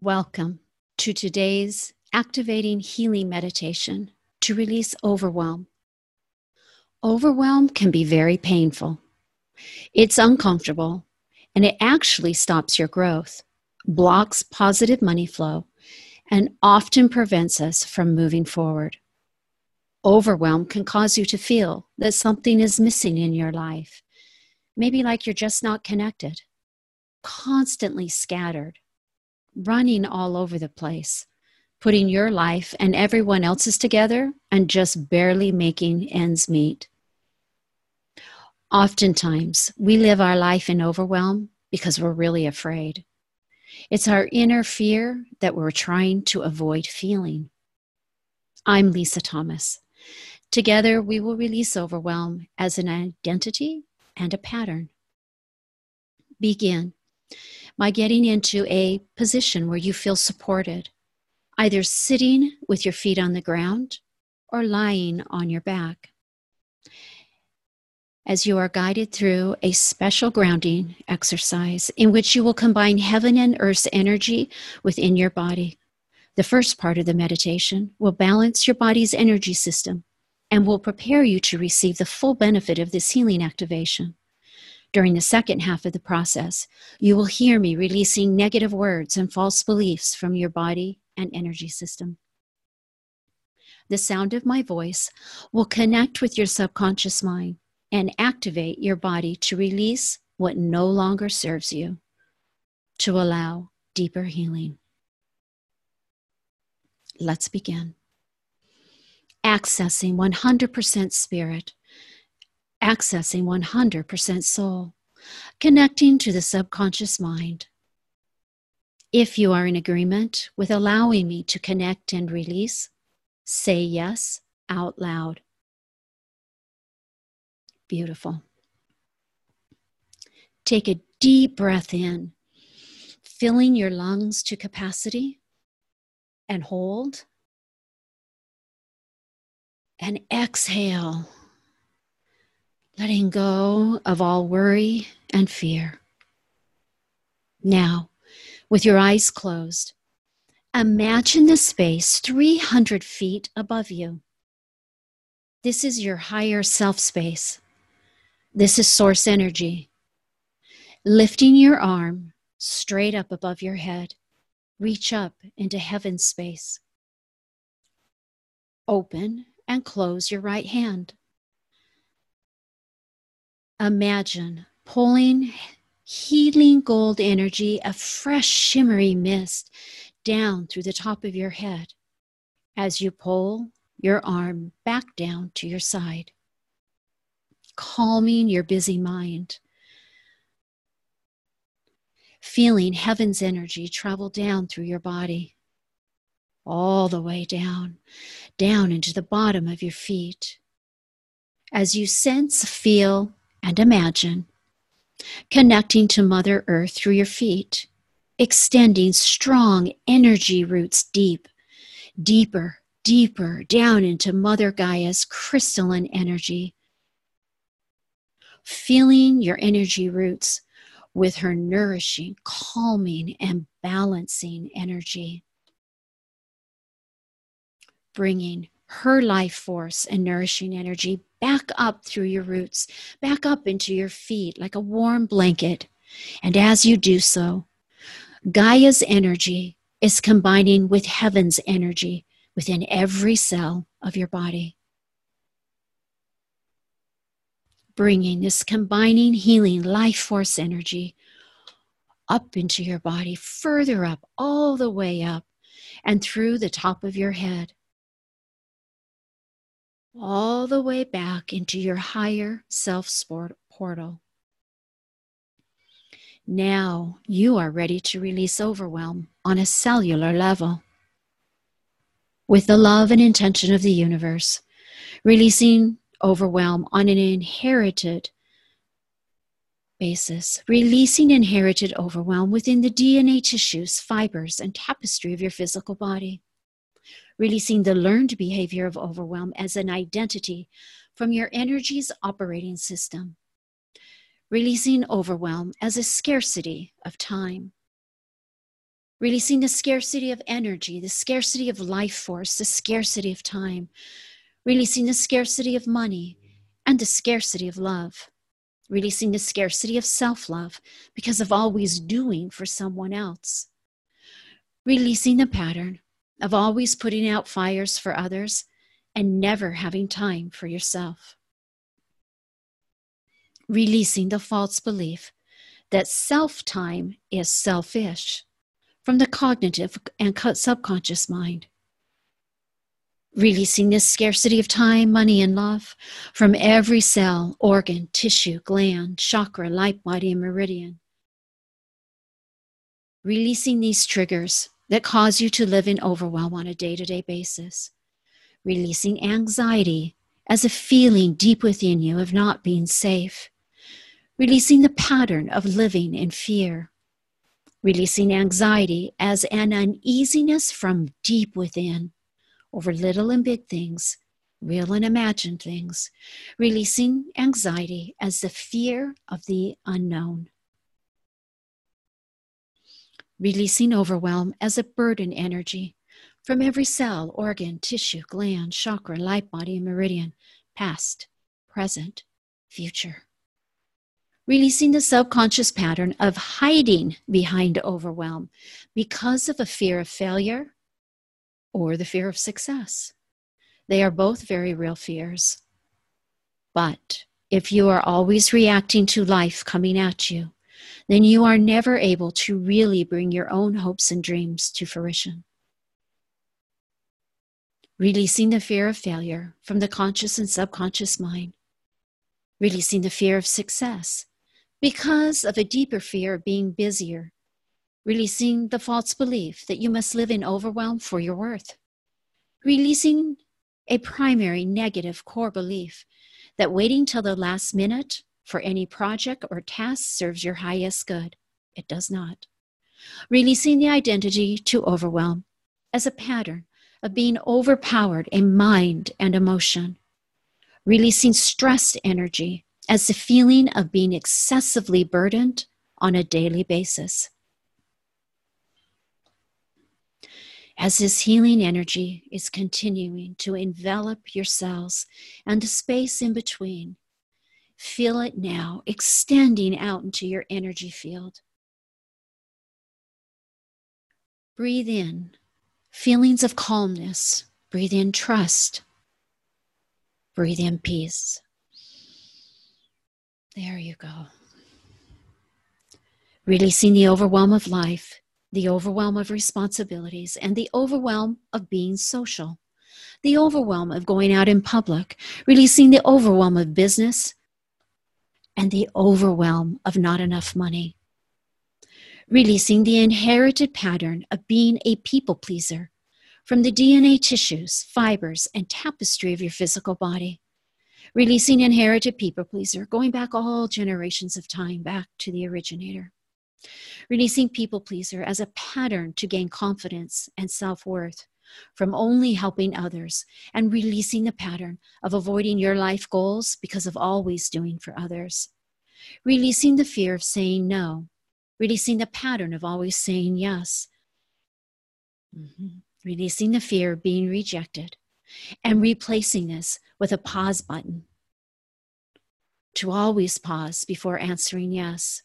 Welcome to today's activating healing meditation to release overwhelm. Overwhelm can be very painful. It's uncomfortable, and it actually stops your growth, blocks positive money flow, and often prevents us from moving forward. Overwhelm can cause you to feel that something is missing in your life, maybe like you're just not connected, constantly scattered, running all over the place, putting your life and everyone else's together and just barely making ends meet. Oftentimes, we live our life in overwhelm because we're really afraid. It's our inner fear that we're trying to avoid feeling. I'm Lisa Thomas. Together, we will release overwhelm as an identity and a pattern. Begin by getting into a position where you feel supported, either sitting with your feet on the ground or lying on your back. As you are guided through a special grounding exercise in which you will combine heaven and earth's energy within your body. The first part of the meditation will balance your body's energy system and will prepare you to receive the full benefit of this healing activation. During the second half of the process, you will hear me releasing negative words and false beliefs from your body and energy system. The sound of my voice will connect with your subconscious mind and activate your body to release what no longer serves you, to allow deeper healing. Let's begin. Accessing 100% spirit, accessing 100% soul, connecting to the subconscious mind. If you are in agreement with allowing me to connect and release, say yes out loud. Beautiful. Take a deep breath in, filling your lungs to capacity, and hold. And exhale, letting go of all worry and fear. Now, with your eyes closed, imagine the space 300 feet above you. This is your higher self space. This is source energy. Lifting your arm straight up above your head, reach up into heaven's space. Open and close your right hand. Imagine pulling healing gold energy, a fresh shimmery mist, down through the top of your head as you pull your arm back down to your side, calming your busy mind. Feeling heaven's energy travel down through your body, all the way down into the bottom of your feet. As you sense, feel, and imagine connecting to Mother Earth through your feet, extending strong energy roots deeper down into Mother Gaia's crystalline energy. Feeling your energy roots with her nourishing, calming, and balancing energy. Bringing her life force and nourishing energy back up through your roots, back up into your feet like a warm blanket. And as you do so, Gaia's energy is combining with heaven's energy within every cell of your body. Bringing this combining, healing life force energy up into your body, further up, all the way up, and through the top of your head, all the way back into your higher self portal. Now you are ready to release overwhelm on a cellular level. With the love and intention of the universe, releasing overwhelm on an inherited basis, releasing inherited overwhelm within the DNA tissues, fibers, and tapestry of your physical body. Releasing the learned behavior of overwhelm as an identity from your energy's operating system. Releasing overwhelm as a scarcity of time. Releasing the scarcity of energy, the scarcity of life force, the scarcity of time. Releasing the scarcity of money and the scarcity of love. Releasing the scarcity of self-love because of always doing for someone else. Releasing the pattern of always putting out fires for others and never having time for yourself. Releasing the false belief that self-time is selfish from the cognitive and subconscious mind. Releasing this scarcity of time, money, and love from every cell, organ, tissue, gland, chakra, light body, and meridian. Releasing these triggers that cause you to live in overwhelm on a day-to-day basis. Releasing anxiety as a feeling deep within you of not being safe. Releasing the pattern of living in fear. Releasing anxiety as an uneasiness from deep within over little and big things, real and imagined things. Releasing anxiety as the fear of the unknown. Releasing overwhelm as a burden energy from every cell, organ, tissue, gland, chakra, light body, and meridian, past, present, future. Releasing the subconscious pattern of hiding behind overwhelm because of a fear of failure or the fear of success. They are both very real fears. But if you are always reacting to life coming at you, then you are never able to really bring your own hopes and dreams to fruition. Releasing the fear of failure from the conscious and subconscious mind. Releasing the fear of success because of a deeper fear of being busier. Releasing the false belief that you must live in overwhelm for your worth. Releasing a primary negative core belief that waiting till the last minute for any project or task serves your highest good. It does not. Releasing the identity to overwhelm as a pattern of being overpowered in mind and emotion. Releasing stressed energy as the feeling of being excessively burdened on a daily basis. As this healing energy is continuing to envelop your cells and the space in between, feel it now extending out into your energy field. Breathe in feelings of calmness. Breathe in trust. Breathe in peace. There you go. Releasing the overwhelm of life, the overwhelm of responsibilities, and the overwhelm of being social. The overwhelm of going out in public. Releasing the overwhelm of business and the overwhelm of not enough money. Releasing the inherited pattern of being a people pleaser from the DNA tissues, fibers, and tapestry of your physical body. Releasing inherited people pleaser, going back all generations of time, back to the originator. Releasing people pleaser as a pattern to gain confidence and self-worth from only helping others, and releasing the pattern of avoiding your life goals because of always doing for others. Releasing the fear of saying no. Releasing the pattern of always saying yes. Releasing the fear of being rejected and replacing this with a pause button to always pause before answering yes.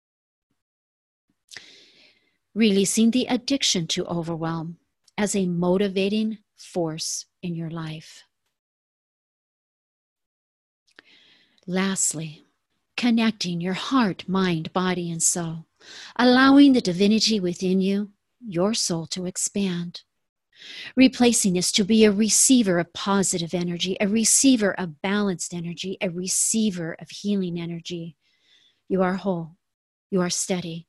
Releasing the addiction to overwhelm as a motivating force in your life. Lastly, connecting your heart, mind, body, and soul, allowing the divinity within you, your soul, to expand. Replacing this to be a receiver of positive energy, a receiver of balanced energy, a receiver of healing energy. You are whole. You are steady.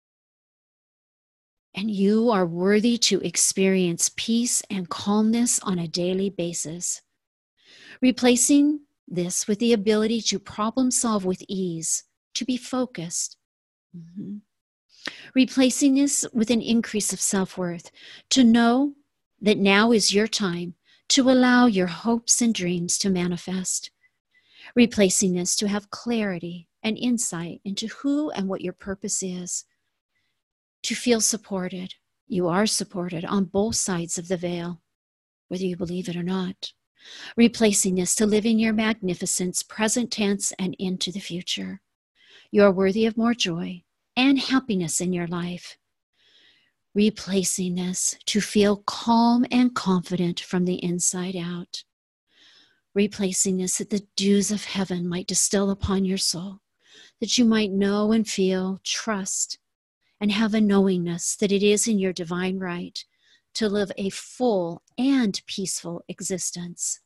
And you are worthy to experience peace and calmness on a daily basis. Replacing this with the ability to problem solve with ease, to be focused. Replacing this with an increase of self-worth, to know that now is your time to allow your hopes and dreams to manifest. Replacing this to have clarity and insight into who and what your purpose is. To feel supported, You are supported on both sides of the veil, whether you believe it or not, replacing this to live in your magnificence, present tense, and into the future. You are worthy of more joy and happiness in your life. Replacing this to feel calm and confident from the inside out. Replacing this that the dews of heaven might distill upon your soul, that you might know and feel, trust, and have a knowingness that it is in your divine right to live a full and peaceful existence.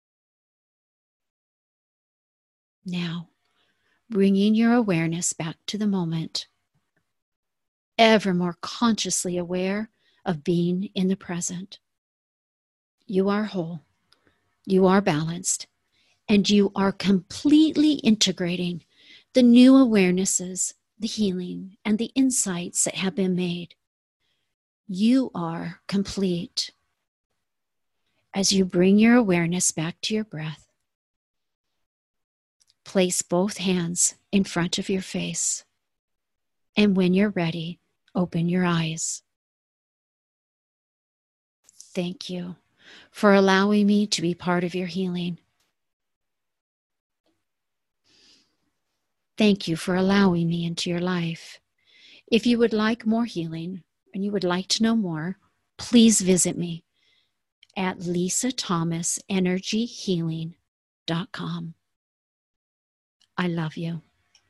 Now, bringing your awareness back to the moment, ever more consciously aware of being in the present. You are whole, you are balanced, and you are completely integrating the new awarenesses, the healing, and the insights that have been made. You are complete. As you bring your awareness back to your breath, place both hands in front of your face, and when you're ready, open your eyes. Thank you for allowing me to be part of your healing. Thank you for allowing me into your life. If you would like more healing and you would like to know more, please visit me at lisathomasenergyhealing.com. I love you.